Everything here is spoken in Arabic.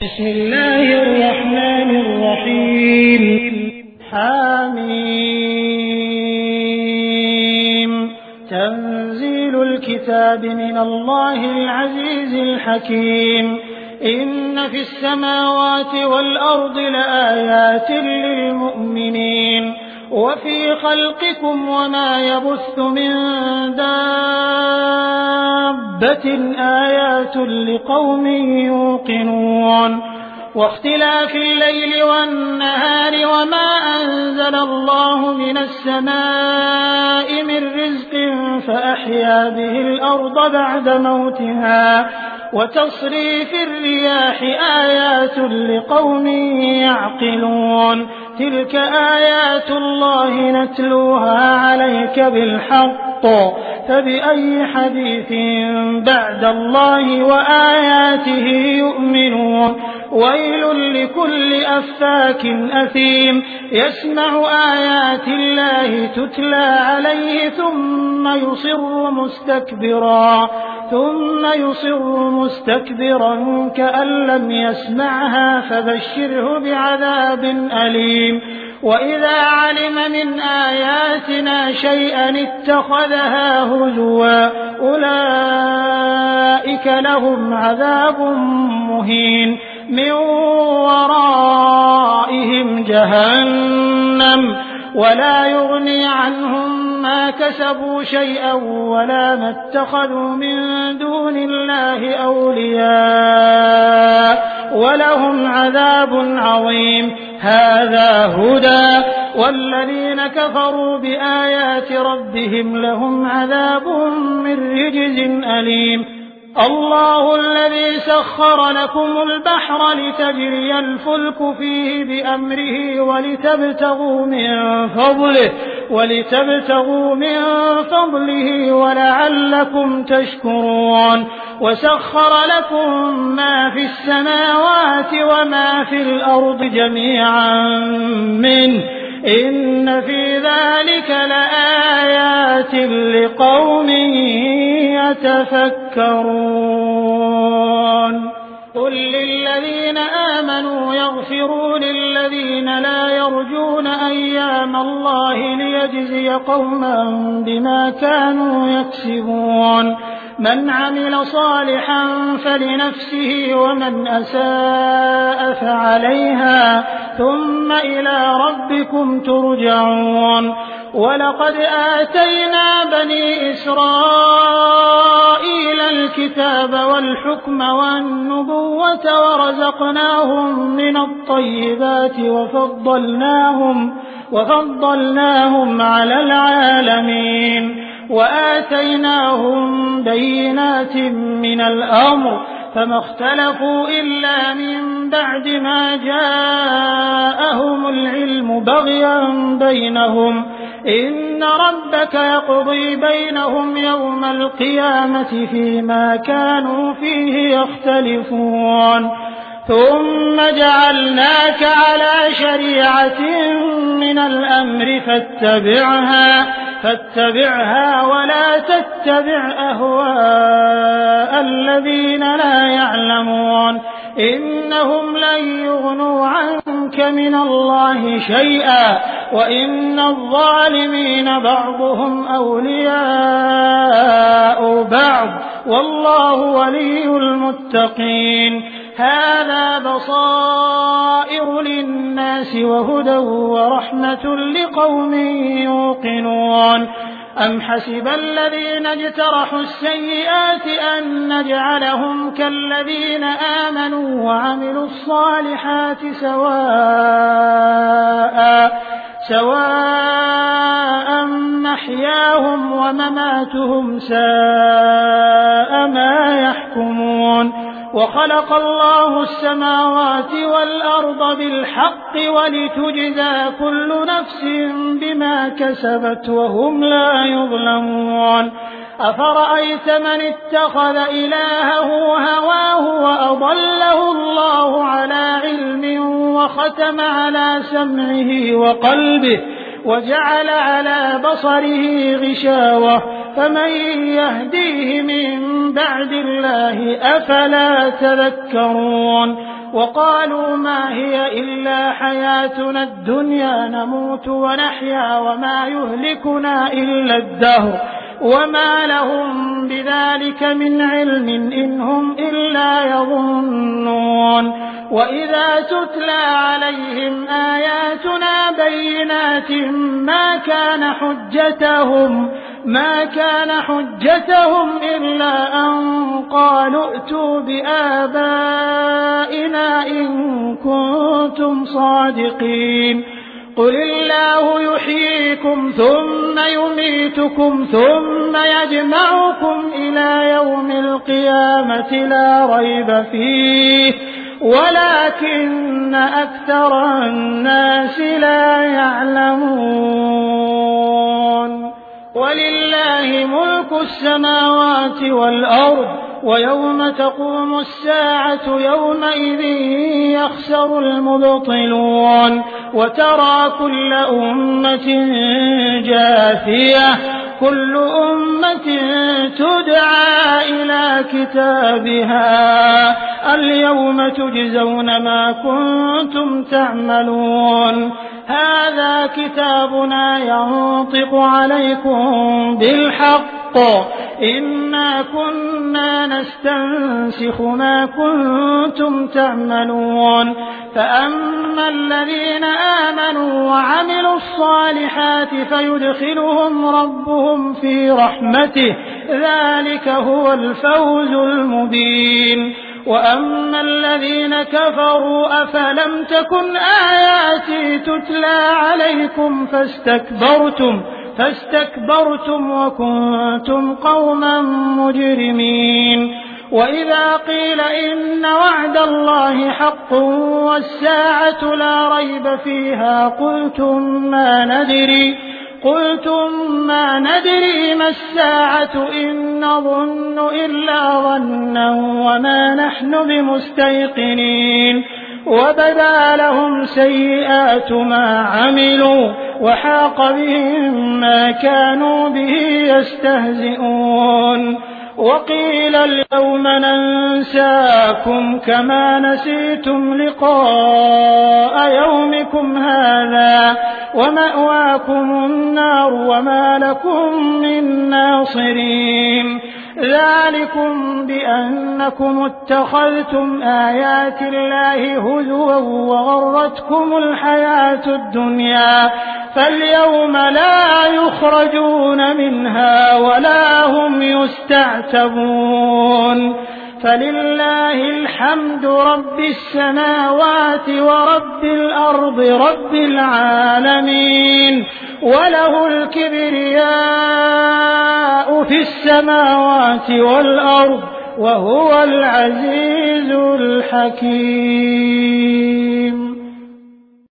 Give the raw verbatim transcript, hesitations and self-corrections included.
بسم الله الرحمن الرحيم. حميم. تنزيل الكتاب من الله العزيز الحكيم. إن في السماوات والأرض لآيات للمؤمنين وفي خلقكم وما يبث من دابة آيات لقوم يوقنون. واختلاف الليل والنهار وما أنزل الله من السماء من رزق فأحيا به الأرض بعد موتها وتصريف الرياح آيات لقوم يعقلون. تلك آيات الله نتلوها عليك بالحق فبأي حديث بعد الله وآياته يؤمنون. ويل لكل أفاك أثيم يسمع آيات الله تتلى عليه ثم يصر مستكبرا ثم يصر مستكبرا كأن لم يسمعها فبشره بعذاب أليم. وإذا علم من آياتنا شيئا اتخذها هزوا أولئك لهم عذاب مهين من ورائهم جهنم ولا يغني عنهم ما كسبوا شيئا ولا ما اتخذوا من دون الله أولياء ولهم عذاب عظيم. هذا هدى والذين كفروا بآيات ربهم لهم عذاب من رجز أليم. الله الذي سخر لكم البحر لتجري الفلك فيه بأمره ولتبتغوا من فضله ولتبتغوا من فضله ولعلكم تشكرون. وسخر لكم ما في السماوات وما في الأرض جميعا منه إن في ذلك لآيات لقوم يتفكرون. قل للذين آمنوا يغفروا للذين لا يرجون أيام الله ليجزي قوما بما كانوا يكسبون. من عمل صالحا فلنفسه ومن أساء فعليها ثم إلى ربكم ترجعون. ولقد آتينا بني إسرائيل الكتاب والحكم والنبوة ورزقناهم من الطيبات وفضلناهم, وفضلناهم على العالمين وآتيناهم بينات من الأمر فما اختلفوا إلا من بعد ما جاءهم العلم بغيا بينهم. إن ربك يقضي بينهم يوم القيامة فيما كانوا فيه يختلفون. ثم جعلناك على شريعة من الأمر فاتبعها فاتبعها ولا تتبع أهواء الذين لا يعلمون إنهم لن يغنوا عنك من الله شيئا وإن الظالمين بعضهم أولياء بعض والله ولي المتقين. هذا بصائر للناس وهدى ورحمة لقوم يوقنون. أم حسب الذين اجترحوا السيئات أن نجعلهم كالذين آمنوا وعملوا الصالحات سواء سواء محياهم ومماتهم ساء ما يحكمون. وخلق الله السماوات والأرض بالحق ولتجزى كل نفس بما كسبت وهم لا يظلمون. أفرأيت من اتخذ إلهه هواه وأضله الله على علم وختم على سمعه وقلبه وجعل على بصره غشاوة فمن يهديه من بعد الله أفلا تذكرون. وقالوا ما هي إلا حياتنا الدنيا نموت ونحيا وما يهلكنا إلا الدهر وما لهم بذلك من علم إن هم إلا يظنون وإذا تتلى عليهم آياتنا بينات ما كان حجتهم ما كان حجتهم إلا أن قالوا ائتوا بآبائنا إن كنتم صادقين قل الله يحييكم ثم يميتكم ثم يجمعكم إلى يوم القيامة لا ريب فيه ولكن أكثر الناس لا يعلمون ولله ملك السماوات والأرض ويوم تقوم الساعة يومئذ يخسر المبطلون وترى كل أمة جاثية كل أمة تدعى إلى كتابها اليوم تجزون ما كنتم تعملون هذا كتابنا ينطق عليكم بالحق إنا كنا نستنسخ ما كنتم تعملون فأما الذين آمنوا وعملوا الصالحات فيدخلهم ربهم في رحمته ذلك هو الفوز المبين وأما الذين كفروا أفلم تكن آياتي تتلى عليكم فاستكبرتم فاستكبرتم وكنتم قوما مجرمين وإذا قيل إن وعد الله حق والساعة لا ريب فيها قلتم ما ندري قلتم ما ندري ما الساعة إن نظن إلا ظنا وما نحن بمستيقنين وبدا لهم سيئات ما عملوا وحاق بهم ما كانوا به يستهزئون وقيل اليوم ننساكم كما نسيتم لقاء يومكم هذا ومأواكم النار وما لكم من ناصرين ذلكم بأنكم اتخذتم آيات الله هزوا وغرتكم الحياة الدنيا فاليوم لا يخرجون منها ولا هم يستعتبون فلله الحمد رب السماوات ورب الأرض رب العالمين وله الكبرياء في السماوات والأرض وهو العزيز الحكيم